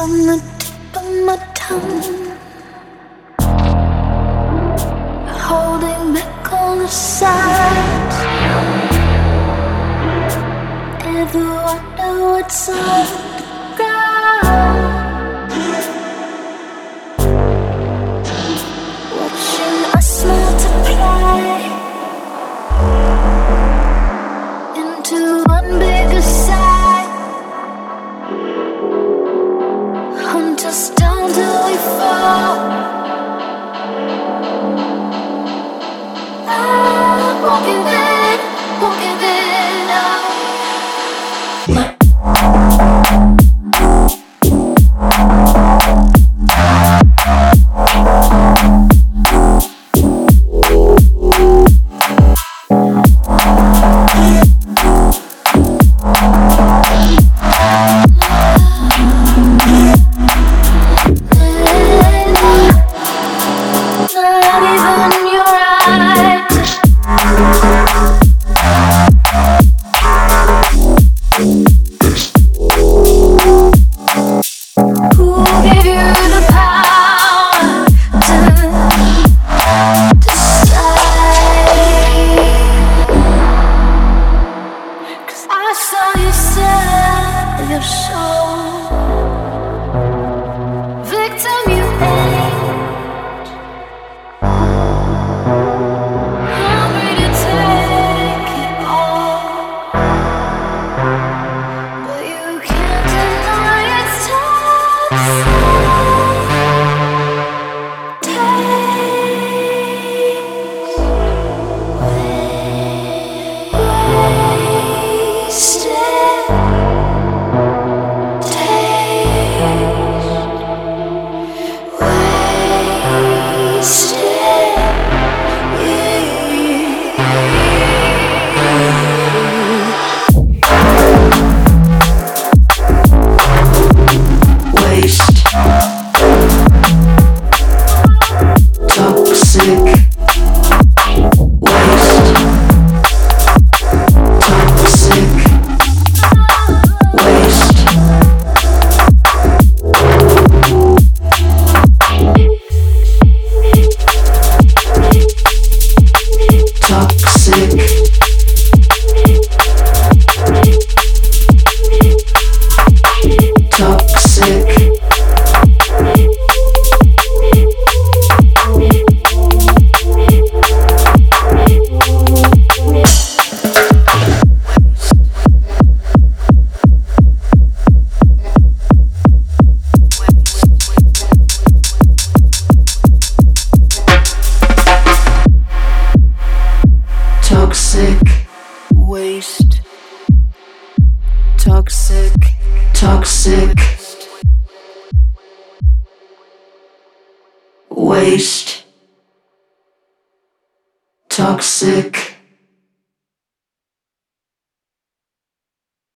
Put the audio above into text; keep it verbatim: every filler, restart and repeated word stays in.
on the tip of my tongue, holding back all the signs. Ever wonder what's on the ground? Watching us multiply into one bigger side. Hunt us down till we fall. I won't give in, won't give in, no. Toxic waste. Toxic, toxic waste. Toxic.